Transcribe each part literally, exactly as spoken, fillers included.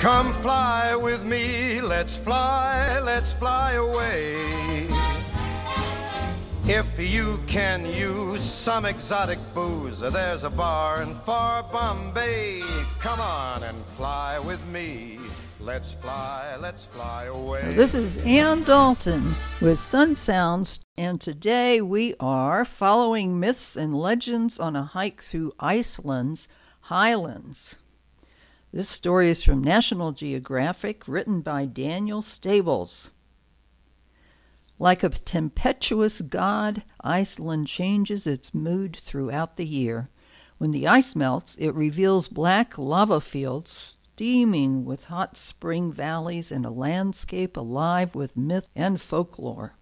Come fly with me, let's fly, let's fly away. If you can use some exotic booze, there's a bar in far Bombay. Come on and fly with me. Let's fly, let's fly away. Now, this is Ann Dalton with Sun Sounds, and today we are following myths and legends on a hike through Iceland's highlands. This story is from National Geographic, written by Daniel Stables. Like a tempestuous god, Iceland changes its mood throughout the year. When the ice melts, it reveals black lava fields steaming with hot spring valleys and a landscape alive with myth and folklore.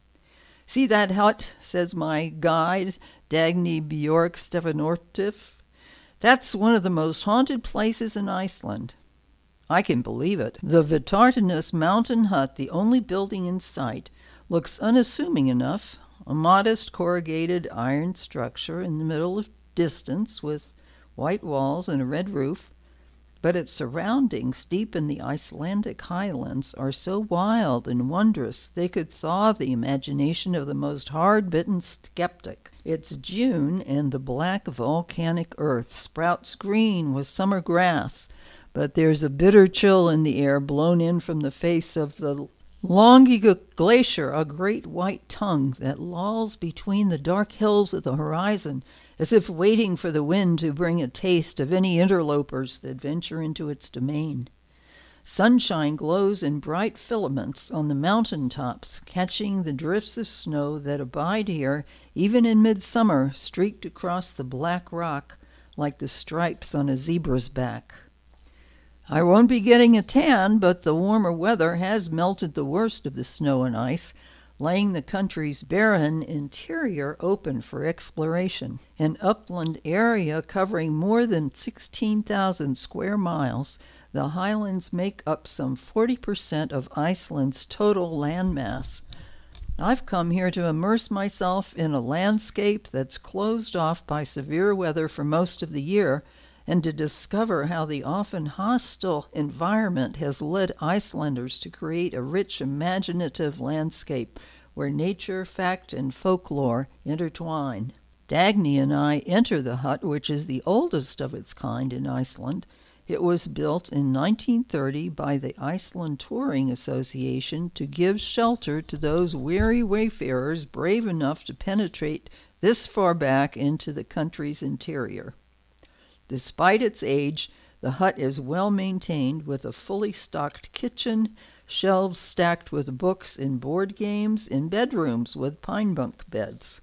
See that hut, says my guide, Dagny Bjork Stefanortif. That's one of the most haunted places in Iceland. I can believe it. The Vitartanus mountain hut, the only building in sight, looks unassuming enough, a modest corrugated iron structure in the middle of distance with white walls and a red roof, but its surroundings deep in the Icelandic highlands are so wild and wondrous they could thaw the imagination of the most hard-bitten skeptic. It's June, and the black volcanic earth sprouts green with summer grass, but there's a bitter chill in the air blown in from the face of the Longiga Glacier, a great white tongue that lolls between the dark hills of the horizon, as if waiting for the wind to bring a taste of any interlopers that venture into its domain. Sunshine glows in bright filaments on the mountain tops, catching the drifts of snow that abide here, even in midsummer, streaked across the black rock like the stripes on a zebra's back. I won't be getting a tan, but the warmer weather has melted the worst of the snow and ice, laying the country's barren interior open for exploration. An upland area covering more than sixteen thousand square miles, the highlands make up some forty percent of Iceland's total landmass. I've come here to immerse myself in a landscape that's closed off by severe weather for most of the year, and to discover how the often hostile environment has led Icelanders to create a rich, imaginative landscape where nature, fact, and folklore intertwine. Dagny and I enter the hut, which is the oldest of its kind in Iceland. It was built in nineteen thirty by the Iceland Touring Association to give shelter to those weary wayfarers brave enough to penetrate this far back into the country's interior. Despite its age, the hut is well maintained with a fully stocked kitchen, shelves stacked with books and board games, and bedrooms with pine bunk beds.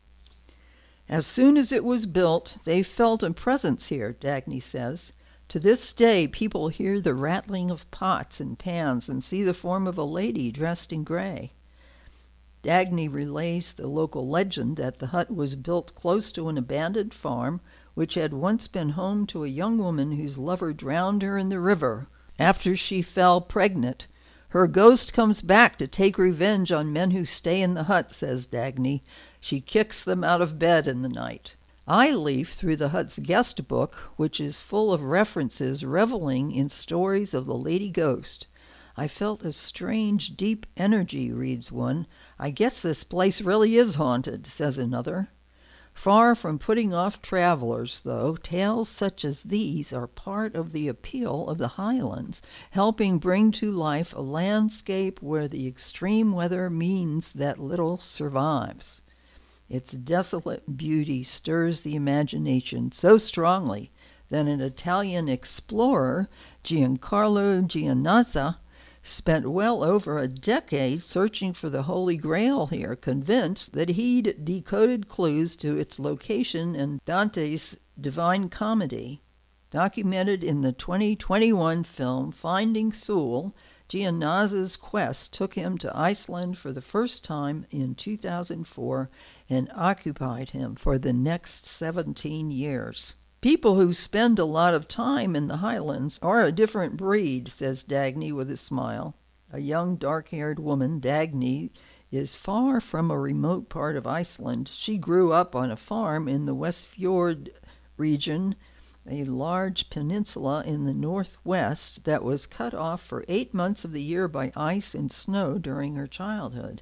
As soon as it was built, they felt a presence here, Dagny says. To this day, people hear the rattling of pots and pans and see the form of a lady dressed in gray. Dagny relays the local legend that the hut was built close to an abandoned farm which had once been home to a young woman whose lover drowned her in the river. After she fell pregnant, her ghost comes back to take revenge on men who stay in the hut, says Dagny. She kicks them out of bed in the night. I leaf through the hut's guest book, which is full of references reveling in stories of the lady ghost. I felt a strange, deep energy, reads one. I guess this place really is haunted, says another. Far from putting off travelers, though, tales such as these are part of the appeal of the highlands, helping bring to life a landscape where the extreme weather means that little survives. Its desolate beauty stirs the imagination so strongly that an Italian explorer, Giancarlo Giannazza, spent well over a decade searching for the Holy Grail here, convinced that he'd decoded clues to its location in Dante's Divine Comedy. Documented in the twenty twenty-one film Finding Thule, Giannazza's quest took him to Iceland for the first time in two thousand four and occupied him for the next seventeen years. People who spend a lot of time in the highlands are a different breed, says Dagny with a smile. A young dark-haired woman, Dagny is far from a remote part of Iceland. She grew up on a farm in the Westfjord region a large peninsula in the northwest that was cut off for eight months of the year by ice and snow during her childhood.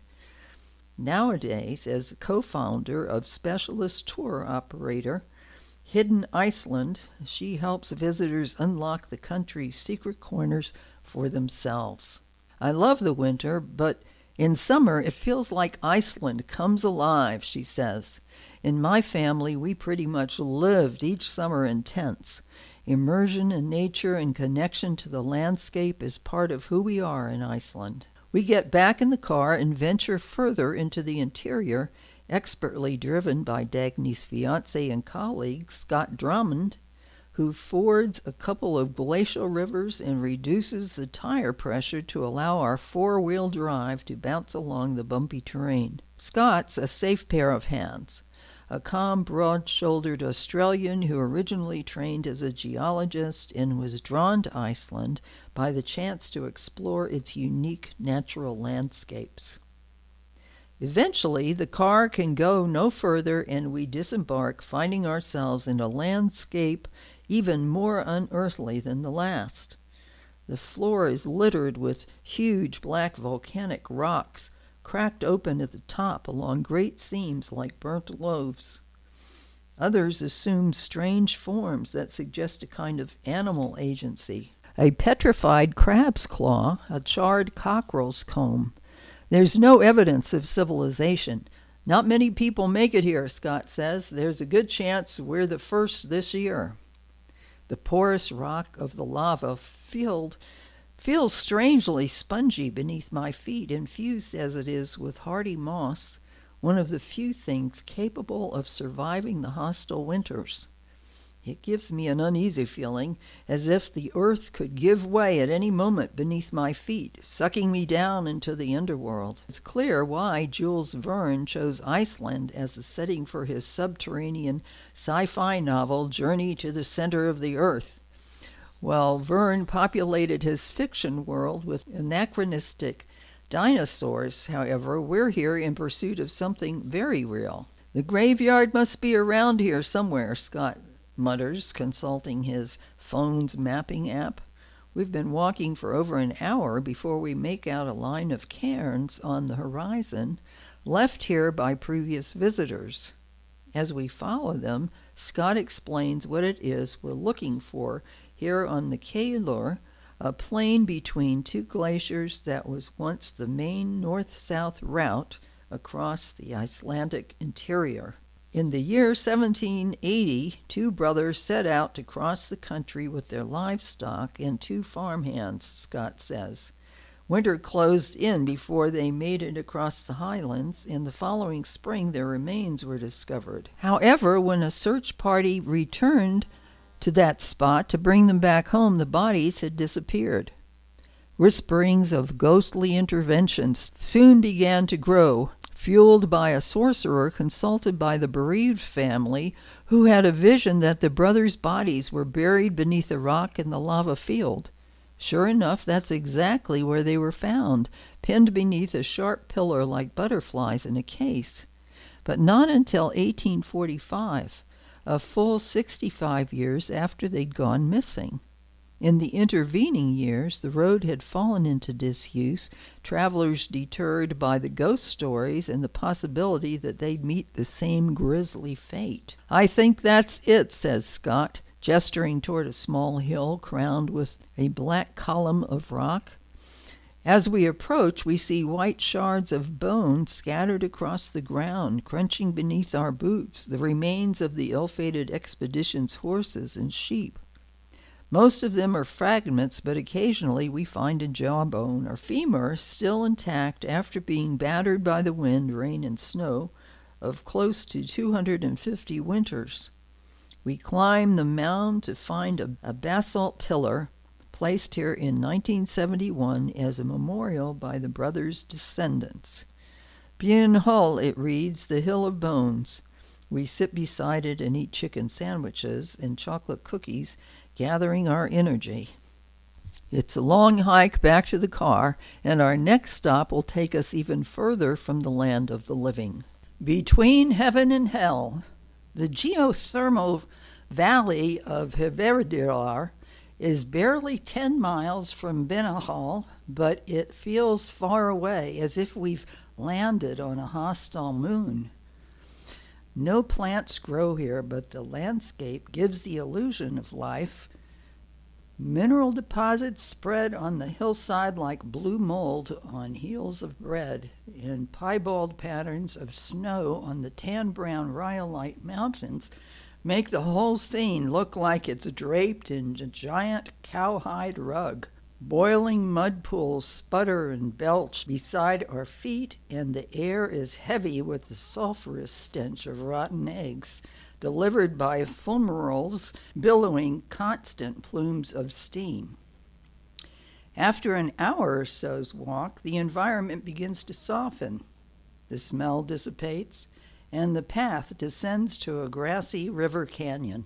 Nowadays, as co-founder of specialist tour operator Hidden Iceland, she helps visitors unlock the country's secret corners for themselves. I love the winter, but in summer it feels like Iceland comes alive, she says. In my family, we pretty much lived each summer in tents. Immersion in nature and connection to the landscape is part of who we are in Iceland. We get back in the car and venture further into the interior, expertly driven by Dagny's fiancé and colleague, Scott Drummond, who fords a couple of glacial rivers and reduces the tire pressure to allow our four-wheel drive to bounce along the bumpy terrain. Scott's a safe pair of hands, a calm, broad-shouldered Australian who originally trained as a geologist and was drawn to Iceland by the chance to explore its unique natural landscapes. Eventually, the car can go no further and we disembark, finding ourselves in a landscape even more unearthly than the last. The floor is littered with huge black volcanic rocks, cracked open at the top along great seams like burnt loaves. Others assume strange forms that suggest a kind of animal agency. A petrified crab's claw, a charred cockerel's comb. There's no evidence of civilization. Not many people make it here, Scott says. There's a good chance we're the first this year. The porous rock of the lava field feels strangely spongy beneath my feet, infused as it is with hardy moss, one of the few things capable of surviving the hostile winters. It gives me an uneasy feeling, as if the earth could give way at any moment beneath my feet, sucking me down into the underworld. It's clear why Jules Verne chose Iceland as the setting for his subterranean sci-fi novel Journey to the Center of the Earth. While Verne populated his fiction world with anachronistic dinosaurs, however, we're here in pursuit of something very real. The graveyard must be around here somewhere, Scott mutters, consulting his phone's mapping app. We've been walking for over an hour before we make out a line of cairns on the horizon, left here by previous visitors. As we follow them, Scott explains what it is we're looking for here on the Keilur, a plain between two glaciers that was once the main north-south route across the Icelandic interior. In the year seventeen eighty, two brothers set out to cross the country with their livestock and two farmhands, Scott says. Winter closed in before they made it across the highlands, and the following spring their remains were discovered. However, when a search party returned to that spot to bring them back home, the bodies had disappeared. Whisperings of ghostly interventions soon began to grow, fueled by a sorcerer consulted by the bereaved family, who had a vision that the brothers' bodies were buried beneath a rock in the lava field. Sure enough, that's exactly where they were found, pinned beneath a sharp pillar like butterflies in a case. But not until eighteen forty-five, a full sixty-five years after they'd gone missing. In the intervening years, the road had fallen into disuse, travelers deterred by the ghost stories and the possibility that they'd meet the same grisly fate. I think that's it, says Scott, gesturing toward a small hill crowned with a black column of rock. As we approach, we see white shards of bone scattered across the ground, crunching beneath our boots, the remains of the ill-fated expedition's horses and sheep. Most of them are fragments, but occasionally we find a jawbone or femur still intact after being battered by the wind, rain, and snow of close to two hundred fifty winters. We climb the mound to find a, a basalt pillar placed here in nineteen seventy-one as a memorial by the brothers' descendants. Björnhöll, it reads, the Hill of Bones. We sit beside it and eat chicken sandwiches and chocolate cookies, gathering our energy. It's a long hike back to the car, and our next stop will take us even further from the land of the living. Between heaven and hell, the geothermal valley of Hveradir is barely ten miles from Benahal, but it feels far away, as if we've landed on a hostile moon. No plants grow here, but the landscape gives the illusion of life. Mineral deposits spread on the hillside like blue mold on heels of bread, and piebald patterns of snow on the tan-brown rhyolite mountains make the whole scene look like it's draped in a giant cowhide rug. Boiling mud pools sputter and belch beside our feet, and the air is heavy with the sulphurous stench of rotten eggs, delivered by fumaroles billowing constant plumes of steam. After an hour or so's walk, the environment begins to soften. The smell dissipates, and the path descends to a grassy river canyon.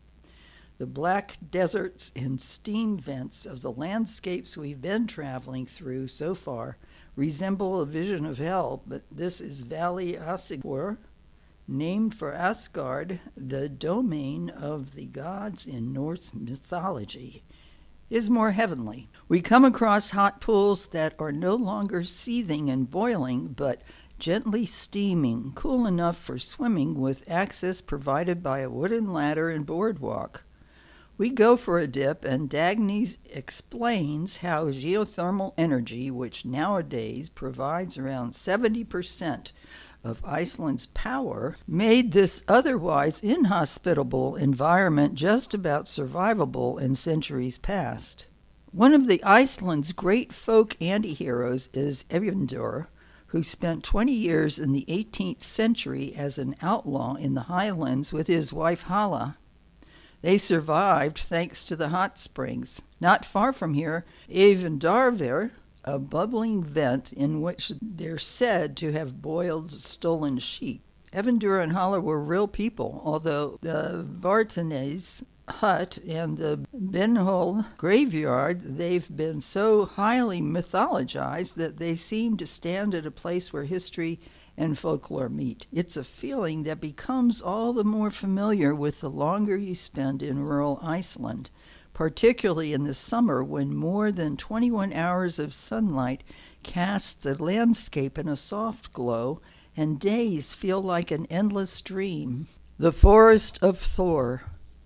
The black deserts and steam vents of the landscapes we've been traveling through so far resemble a vision of hell, but this is Valley Asgore, named for Asgard, the domain of the gods in Norse mythology, is more heavenly. We come across hot pools that are no longer seething and boiling, but gently steaming, cool enough for swimming with access provided by a wooden ladder and boardwalk. We go for a dip, and Dagny explains how geothermal energy, which nowadays provides around seventy percent of Iceland's power, made this otherwise inhospitable environment just about survivable in centuries past. One of the Iceland's great folk anti-heroes is Eyvindur, who spent twenty years in the eighteenth century as an outlaw in the highlands with his wife Hala. They survived thanks to the hot springs. Not far from here, Eyvindarvir, a bubbling vent in which they're said to have boiled stolen sheep. Eyvindur and Hala were real people, although the Vartanes hut and the Benhol graveyard, they've been so highly mythologized that they seem to stand at a place where history and folklore meet. It's a feeling that becomes all the more familiar with the longer you spend in rural Iceland, particularly in the summer when more than twenty-one hours of sunlight cast the landscape in a soft glow and days feel like an endless dream. The Forest of Thor.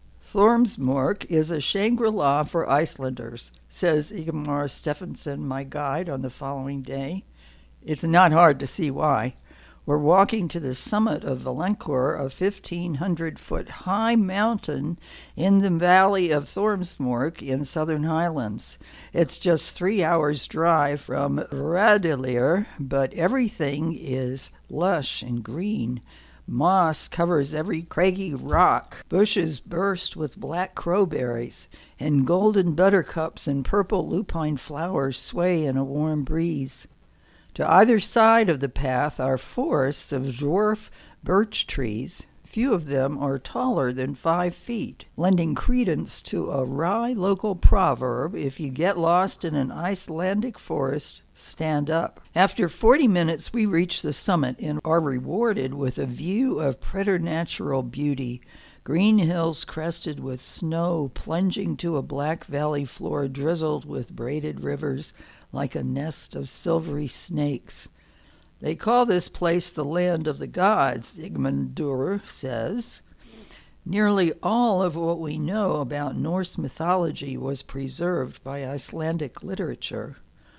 Thormsmork is a Shangri-La for Icelanders, says Igmar Stephenson, my guide, on the following day. It's not hard to see why. We're walking to the summit of Valenkur, a fifteen hundred foot high mountain in the valley of Thormsmork in southern Highlands. It's just three hours' drive from Radilir, but everything is lush and green. Moss covers every craggy rock. Bushes burst with black crowberries, and golden buttercups and purple lupine flowers sway in a warm breeze. To either side of the path are forests of dwarf birch trees. Few of them are taller than five feet, lending credence to a wry local proverb: if you get lost in an Icelandic forest, stand up. After forty minutes, we reach the summit and are rewarded with a view of preternatural beauty. Green hills crested with snow, plunging to a black valley floor drizzled with braided rivers like a nest of silvery snakes. They call this place the land of the gods, Igmundur says. Nearly all of what we know about Norse mythology was preserved by Icelandic literature.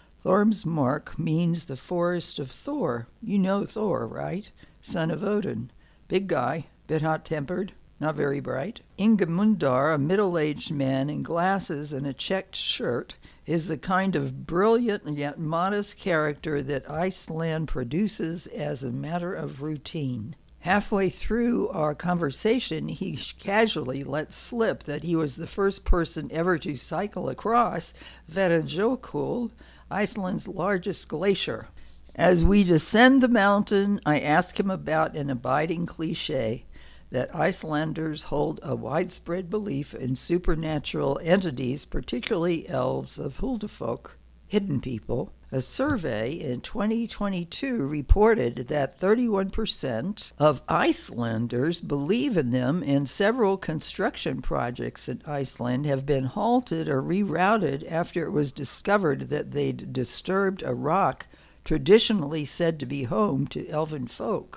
Thormsmork means the forest of Thor. You know Thor, right? Son of Odin. Big guy, bit hot-tempered, not very bright. Ingemundar, a middle-aged man in glasses and a checked shirt, is the kind of brilliant yet modest character that Iceland produces as a matter of routine. Halfway through our conversation, he casually let slip that he was the first person ever to cycle across Verajökull, Iceland's largest glacier. As we descend the mountain, I ask him about an abiding cliché that Icelanders hold a widespread belief in supernatural entities, particularly elves of Huldufolk. hidden people. A survey in twenty twenty-two reported that thirty-one percent of Icelanders believe in them, and several construction projects in Iceland have been halted or rerouted after it was discovered that they'd disturbed a rock traditionally said to be home to elven folk.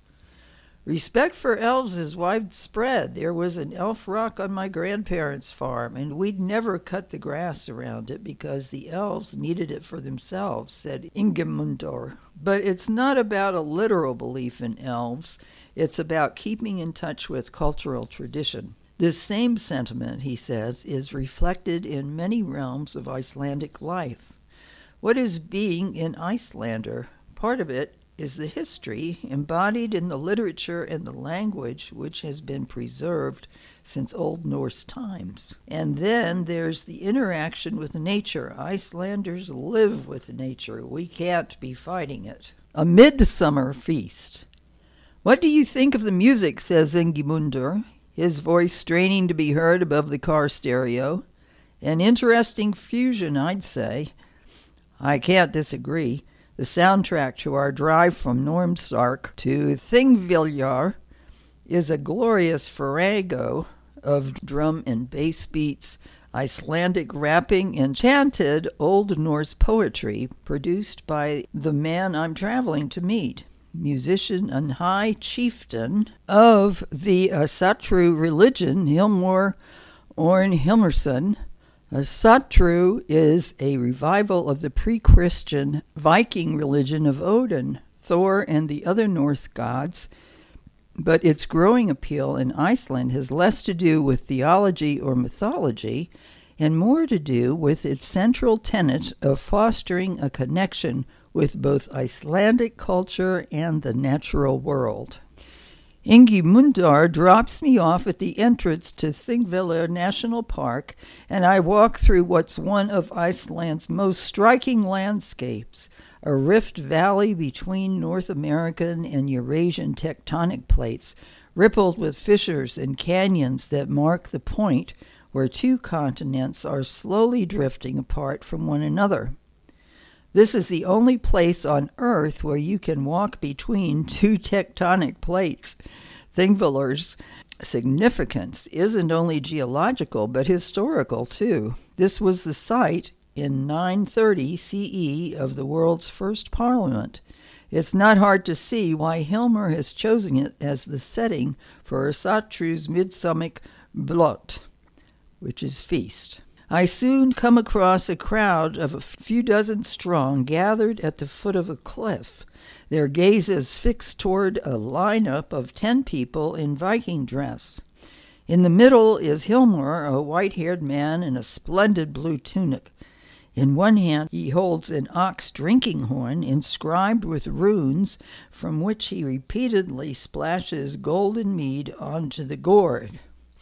Respect for elves is widespread. There was an elf rock on my grandparents' farm, and we'd never cut the grass around it because the elves needed it for themselves, said Ingimundur. But it's not about a literal belief in elves. It's about keeping in touch with cultural tradition. This same sentiment, he says, is reflected in many realms of Icelandic life. What is being an Icelander? Part of it is the history embodied in the literature and the language which has been preserved since Old Norse times. And then there's the interaction with nature. Icelanders live with nature. We can't be fighting it. A midsummer feast. What do you think of the music, says Ingimundur, his voice straining to be heard above the car stereo. An interesting fusion, I'd say. I can't disagree. The soundtrack to our drive from Normsark to Thingvellir is a glorious farrago of drum and bass beats, Icelandic rapping, and chanted Old Norse poetry produced by the man I'm traveling to meet, musician and high chieftain of the Asatru religion, Hilmor Orn Hilmarsson. Asatru is a revival of the pre-Christian Viking religion of Odin, Thor, and the other Norse gods, but its growing appeal in Iceland has less to do with theology or mythology and more to do with its central tenet of fostering a connection with both Icelandic culture and the natural world. Ingimundur drops me off at the entrance to Thingvellir National Park, and I walk through what's one of Iceland's most striking landscapes, a rift valley between North American and Eurasian tectonic plates, rippled with fissures and canyons that mark the point where two continents are slowly drifting apart from one another. This is the only place on Earth where you can walk between two tectonic plates. Thingvellir's significance isn't only geological, but historical, too. This was the site in nine thirty C E of the world's first parliament. It's not hard to see why Hilmar has chosen it as the setting for Asatru's midsummer blot, which is feast. I soon come across a crowd of a few dozen strong gathered at the foot of a cliff, their gazes fixed toward a lineup of ten people in Viking dress. In the middle is Hilmar, a white-haired man in a splendid blue tunic. In one hand he holds an ox drinking horn inscribed with runes, from which he repeatedly splashes golden mead onto the gourd.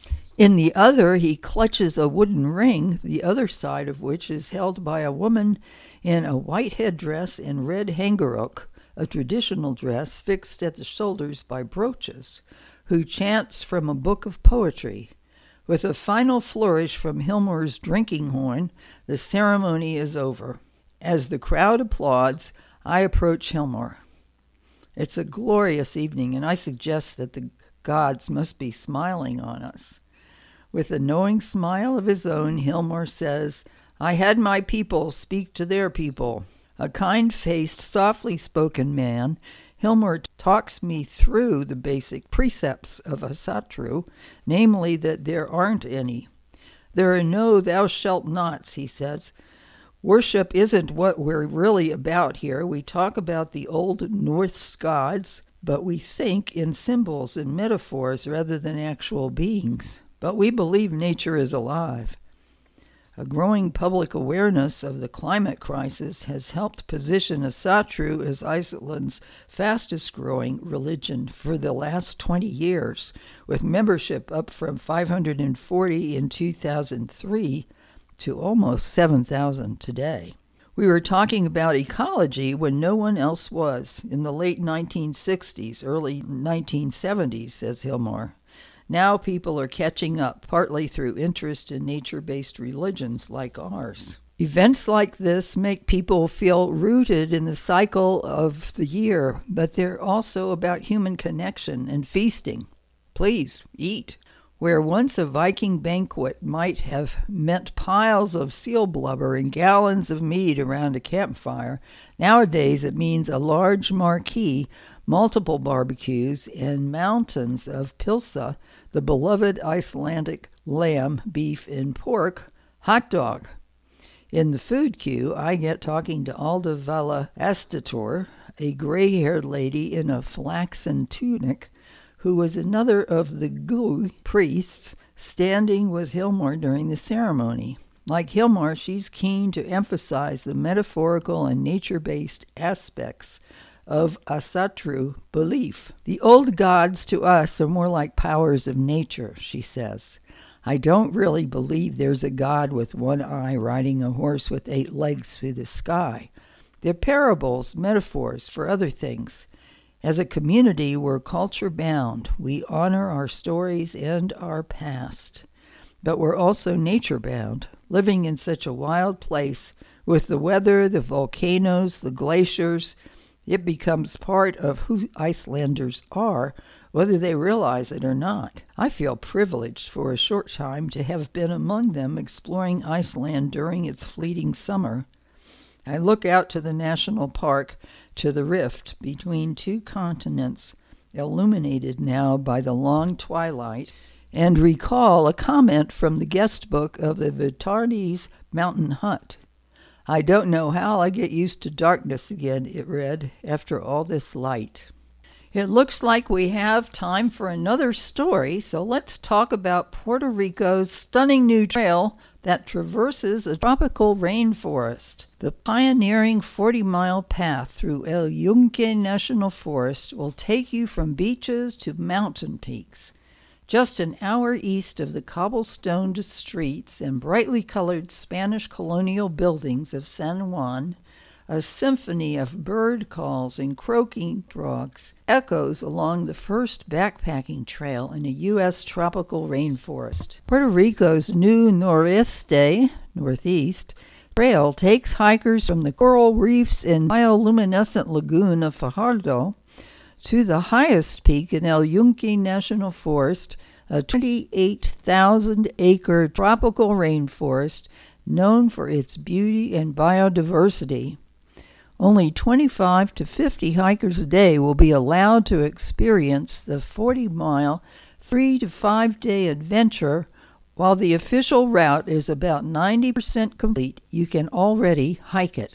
In the other, he clutches a wooden ring, the other side of which is held by a woman in a white headdress and red hangeruk, a traditional dress fixed at the shoulders by brooches, who chants from a book of poetry. With a final flourish from Hilmar's drinking horn, the ceremony is over. As the crowd applauds, I approach Hilmar. It's a glorious evening, and I suggest that the gods must be smiling on us. With a knowing smile of his own, Hilmar says, I had my people speak to their people. A kind-faced, softly-spoken man, Hilmar talks me through the basic precepts of Asatru, namely that there aren't any. There are no thou shalt nots, he says. Worship isn't what we're really about here. We talk about the old Norse gods, but we think in symbols and metaphors rather than actual beings. But we believe nature is alive. A growing public awareness of the climate crisis has helped position Asatru as Iceland's fastest-growing religion for the last twenty years, with membership up from five hundred forty in two thousand three to almost seven thousand today. We were talking about ecology when no one else was, in the late nineteen sixties, early nineteen seventies, says Hilmar. Now people are catching up, partly through interest in nature-based religions like ours. Events like this make people feel rooted in the cycle of the year, but they're also about human connection and feasting. Please, eat. Where once a Viking banquet might have meant piles of seal blubber and gallons of meat around a campfire, nowadays it means a large marquee, multiple barbecues, and mountains of pilsa, the beloved Icelandic lamb, beef, and pork hot dog. In the food queue, I get talking to Alda Vala Astator, a gray-haired lady in a flaxen tunic, who was another of the Gui priests standing with Hilmar during the ceremony. Like Hilmar, she's keen to emphasize the metaphorical and nature-based aspects of Asatru belief. The old gods to us are more like powers of nature, she says. I don't really believe there's a god with one eye riding a horse with eight legs through the sky. They're parables, metaphors for other things. As a community, we're culture-bound. We honor our stories and our past. But we're also nature-bound, living in such a wild place with the weather, the volcanoes, the glaciers. It becomes part of who Icelanders are, whether they realize it or not. I feel privileged for a short time to have been among them exploring Iceland during its fleeting summer. I look out to the national park, to the rift between two continents, illuminated now by the long twilight, and recall a comment from the guest book of the Vitarnes mountain hut. I don't know how I get used to darkness again, it read, after all this light. It looks like we have time for another story, so let's talk about Puerto Rico's stunning new trail that traverses a tropical rainforest. The pioneering forty-mile path through El Yunque National Forest will take you from beaches to mountain peaks. Just an hour east of the cobblestoned streets and brightly colored Spanish colonial buildings of San Juan, a symphony of bird calls and croaking frogs echoes along the first backpacking trail in a U S tropical rainforest. Puerto Rico's new Noreste, northeast, trail takes hikers from the coral reefs and bioluminescent lagoon of Fajardo to the highest peak in El Yunque National Forest, a twenty-eight thousand acre tropical rainforest known for its beauty and biodiversity. Only twenty-five to fifty hikers a day will be allowed to experience the forty-mile, three to five day adventure. While the official route is about ninety percent complete, you can already hike it.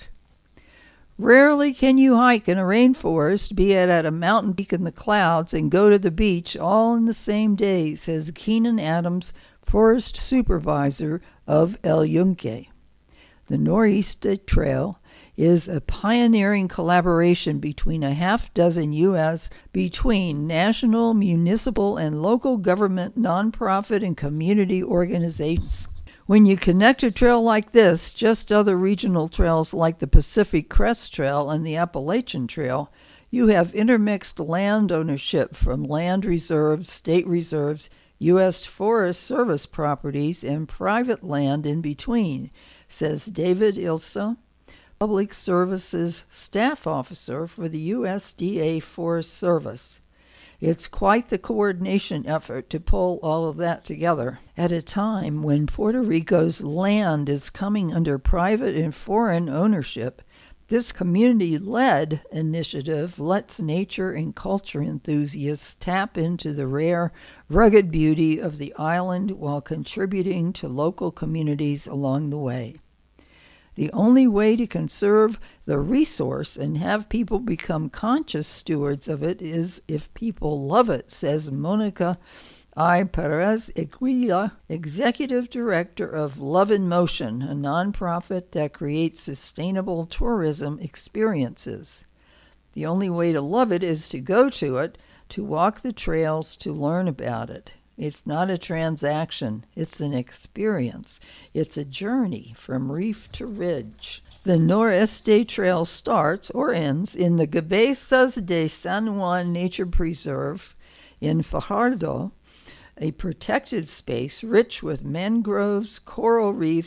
Rarely can you hike in a rainforest, be it at a mountain peak in the clouds, and go to the beach all in the same day, says Keenan Adams, forest supervisor of El Yunque. The Noreste Trail is a pioneering collaboration between a half dozen U S between national, municipal, and local government, nonprofit, and community organizations. When you connect a trail like this, just other regional trails like the Pacific Crest Trail and the Appalachian Trail, you have intermixed land ownership from land reserves, state reserves, U S Forest Service properties, and private land in between, says David Ilsa, Public Services Staff Officer for the U S D A Forest Service. It's quite the coordination effort to pull all of that together at a time when Puerto Rico's land is coming under private and foreign ownership. This community-led initiative lets nature and culture enthusiasts tap into the rare, rugged beauty of the island while contributing to local communities along the way. The only way to conserve the resource and have people become conscious stewards of it is if people love it, says Monica I. Perez Equila, Executive Director of Love in Motion, a nonprofit that creates sustainable tourism experiences. The only way to love it is to go to it, to walk the trails, to learn about it. It's not a transaction. It's an experience. It's a journey from reef to ridge. The Noreste Trail starts or ends in the Cabezas de San Juan Nature Preserve in Fajardo, a protected space rich with mangroves, coral reefs,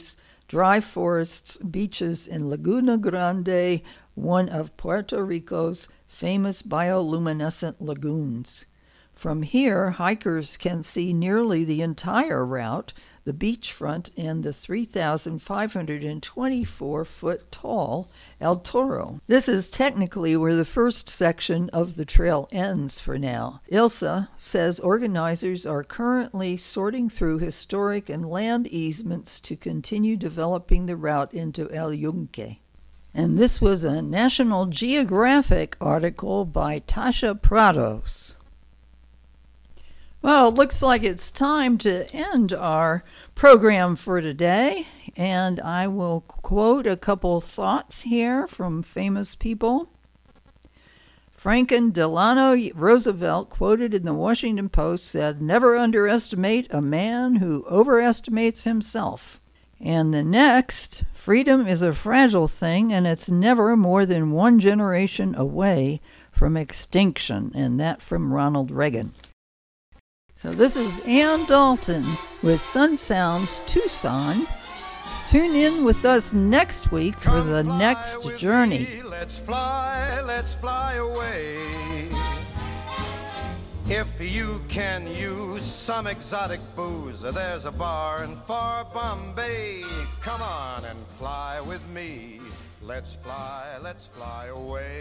dry forests, beaches in Laguna Grande, one of Puerto Rico's famous bioluminescent lagoons. From here, hikers can see nearly the entire route, the beachfront, and the three thousand five hundred twenty-four foot tall El Toro. This is technically where the first section of the trail ends for now. Ilsa says organizers are currently sorting through historic and land easements to continue developing the route into El Yunque. And this was a National Geographic article by Tasha Prados. Well, it looks like it's time to end our program for today, and I will quote a couple thoughts here from famous people. Franklin Delano Roosevelt, quoted in the Washington Post, said, "Never underestimate a man who overestimates himself." And the next, freedom is a fragile thing, and it's never more than one generation away from extinction, and that from Ronald Reagan. So this is Ann Dalton with Sun Sounds Tucson. Tune in with us next week for Come the fly next with journey. me. Let's fly, let's fly away. If you can use some exotic booze, there's a bar in far Bombay. Come on and fly with me. Let's fly, let's fly away.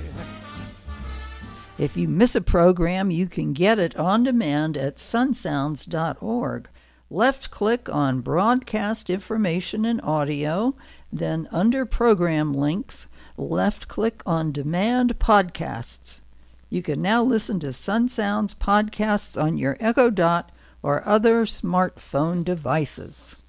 If you miss a program, you can get it on demand at sun sounds dot org. Left-click on Broadcast Information and Audio, then under Program Links, left-click on Demand Podcasts. You can now listen to Sun Sounds podcasts on your Echo Dot or other smartphone devices.